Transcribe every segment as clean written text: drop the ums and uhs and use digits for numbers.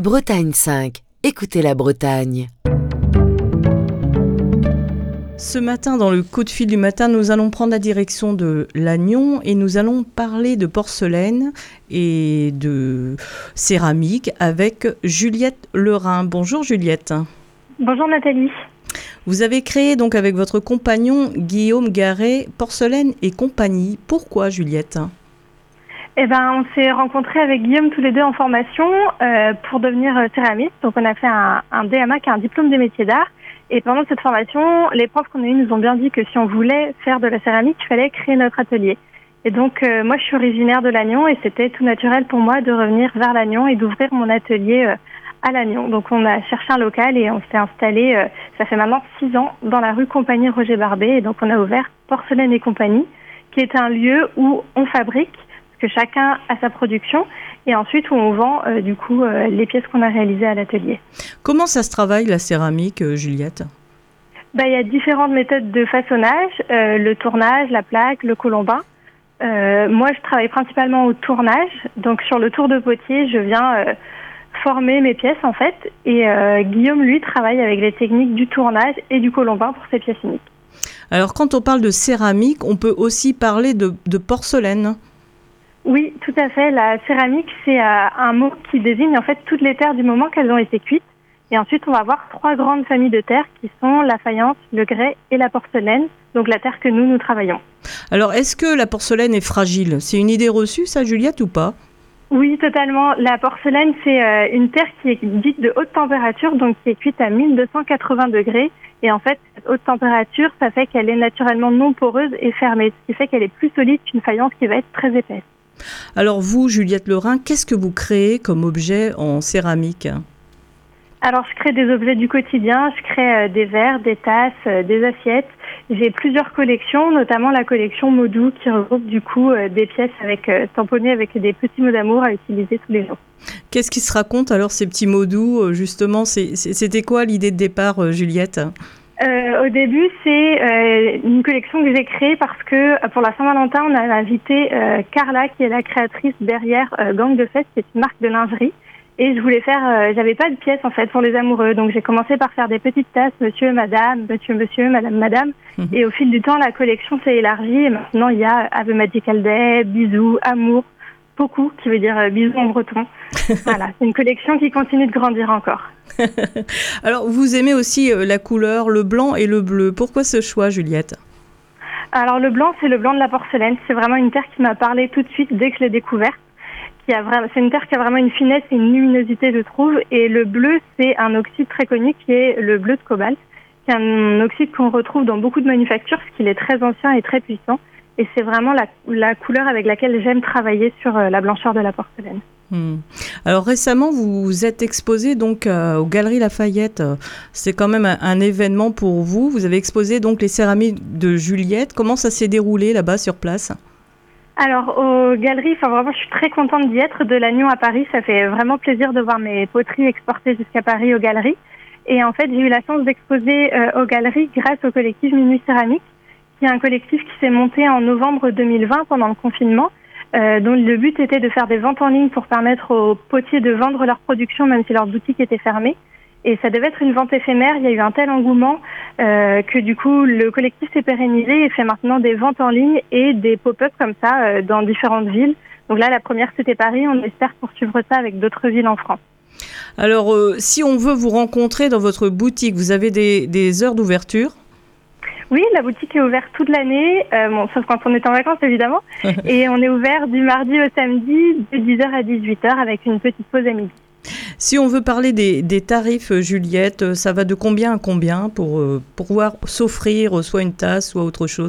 Bretagne 5. Écoutez la Bretagne. Ce matin, dans le coup de fil du matin, nous allons prendre la direction de Lannion et nous allons parler de porcelaine et de céramique avec Juliette Lerin. Bonjour Juliette. Bonjour Nathalie. Vous avez créé donc avec votre compagnon Guillaume Garret Porcelaine et compagnie. Pourquoi Juliette ? On s'est rencontrés avec Guillaume tous les deux en formation pour devenir céramiste. Donc on a fait un DMA qui est un diplôme des métiers d'art. Et pendant cette formation, les profs qu'on a eu nous ont bien dit que si on voulait faire de la céramique, il fallait créer notre atelier. Et donc moi je suis originaire de Lannion et c'était tout naturel pour moi de revenir vers Lannion et d'ouvrir mon atelier à Lannion. Donc on a cherché un local et on s'est installé, ça fait maintenant 6 ans, dans la rue Compagnie Roger Barbet. Et donc on a ouvert Porcelaine et compagnie, qui est un lieu où on fabrique, que chacun a sa production, et ensuite où on vend les pièces qu'on a réalisées à l'atelier. Comment ça se travaille la céramique, Juliette ? Il y a différentes méthodes de façonnage, le tournage, la plaque, le colombin. Moi, je travaille principalement au tournage, donc sur le tour de potier, je viens former mes pièces en fait, et Guillaume, lui, travaille avec les techniques du tournage et du colombin pour ses pièces uniques. Alors, quand on parle de céramique, on peut aussi parler de porcelaine. Oui, tout à fait. La céramique, c'est un mot qui désigne en fait toutes les terres du moment qu'elles ont été cuites. Et ensuite, on va avoir 3 grandes familles de terres qui sont la faïence, le grès et la porcelaine, donc la terre que nous travaillons. Alors, est-ce que la porcelaine est fragile ? C'est une idée reçue, ça, Juliette, ou pas ? Oui, totalement. La porcelaine, c'est une terre qui est dite de haute température, donc qui est cuite à 1280 degrés. Et en fait, cette haute température, ça fait qu'elle est naturellement non poreuse et fermée, ce qui fait qu'elle est plus solide qu'une faïence qui va être très épaisse. Alors vous, Juliette Lerin, qu'est-ce que vous créez comme objet en céramique ? Alors je crée des objets du quotidien, je crée des verres, des tasses, des assiettes. J'ai plusieurs collections, notamment la collection Modou qui regroupe des pièces tamponnées avec des petits mots d'amour à utiliser tous les jours. Qu'est-ce qui se raconte alors ces petits mots doux justement, c'était quoi l'idée de départ, Juliette ? Au début, c'est une collection que j'ai créée parce que pour la Saint-Valentin, on a invité Carla, qui est la créatrice derrière Gang de Fête, qui est une marque de lingerie. Et je voulais j'avais pas de pièces en fait pour les amoureux, donc j'ai commencé par faire des petites tasses, monsieur, madame, madame. Et au fil du temps, la collection s'est élargie et maintenant il y a Ave Magical Day, bisous, amour, beaucoup, qui veut dire bisous en breton. Voilà, c'est une collection qui continue de grandir encore. Alors, vous aimez aussi la couleur, le blanc et le bleu. Pourquoi ce choix, Juliette ? Alors, le blanc, c'est le blanc de la porcelaine. C'est vraiment une terre qui m'a parlé tout de suite dès que je l'ai découverte. C'est une terre qui a vraiment une finesse et une luminosité, je trouve. Et le bleu, c'est un oxyde très connu qui est le bleu de cobalt. C'est un oxyde qu'on retrouve dans beaucoup de manufactures parce qu'il est très ancien et très puissant. Et c'est vraiment la couleur avec laquelle j'aime travailler sur la blancheur de la porcelaine. Alors récemment, vous vous êtes exposé donc aux Galeries Lafayette. C'est quand même un événement pour vous. Vous avez exposé donc les céramiques de Juliette. Comment ça s'est déroulé là-bas sur place ? Alors aux Galeries, vraiment, je suis très contente d'y être. De Lannion à Paris, ça fait vraiment plaisir de voir mes poteries exportées jusqu'à Paris aux Galeries. Et en fait, j'ai eu la chance d'exposer aux Galeries grâce au collectif Minuit Céramique, qui est un collectif qui s'est monté en novembre 2020 pendant le confinement. Dont le but était de faire des ventes en ligne pour permettre aux potiers de vendre leur production même si leur boutique était fermée. Et ça devait être une vente éphémère. Il y a eu un tel engouement que du coup le collectif s'est pérennisé et fait maintenant des ventes en ligne et des pop-up comme ça dans différentes villes. Donc là, la première c'était Paris. On espère poursuivre ça avec d'autres villes en France. Alors, si on veut vous rencontrer dans votre boutique, vous avez des heures d'ouverture ? Oui, la boutique est ouverte toute l'année, sauf quand on est en vacances évidemment. Et on est ouvert du mardi au samedi de 10h à 18h avec une petite pause à midi. Si on veut parler des tarifs, Juliette, ça va de combien à combien pour pouvoir s'offrir soit une tasse, soit autre chose ?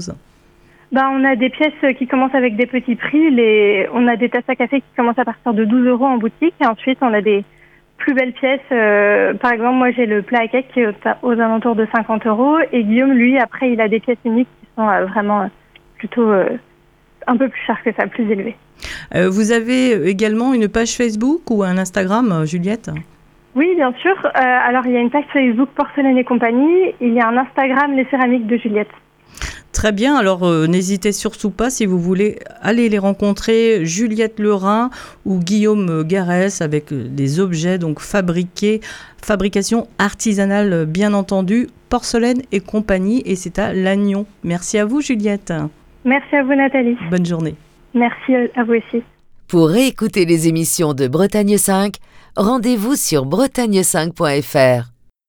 On a des pièces qui commencent avec des petits prix. On a des tasses à café qui commencent à partir de 12 € en boutique. Et ensuite, on a des plus belles pièces. Par exemple, moi, j'ai le plat à cake qui est aux alentours de 50 €. Et Guillaume, lui, après, il a des pièces uniques qui sont vraiment plutôt un peu plus chères que ça, plus élevées. Vous avez également une page Facebook ou un Instagram, Juliette ? Oui, bien sûr. Alors, il y a une page Facebook Porcelaine et compagnie. Il y a un Instagram Les Céramiques de Juliette. Très bien, alors n'hésitez surtout pas si vous voulez aller les rencontrer, Juliette Lerin ou Guillaume Garès avec des objets donc fabrication artisanale bien entendu, porcelaine et compagnie, et c'est à Lannion. Merci à vous Juliette. Merci à vous Nathalie. Bonne journée. Merci à vous aussi. Pour réécouter les émissions de Bretagne 5, rendez-vous sur bretagne5.fr.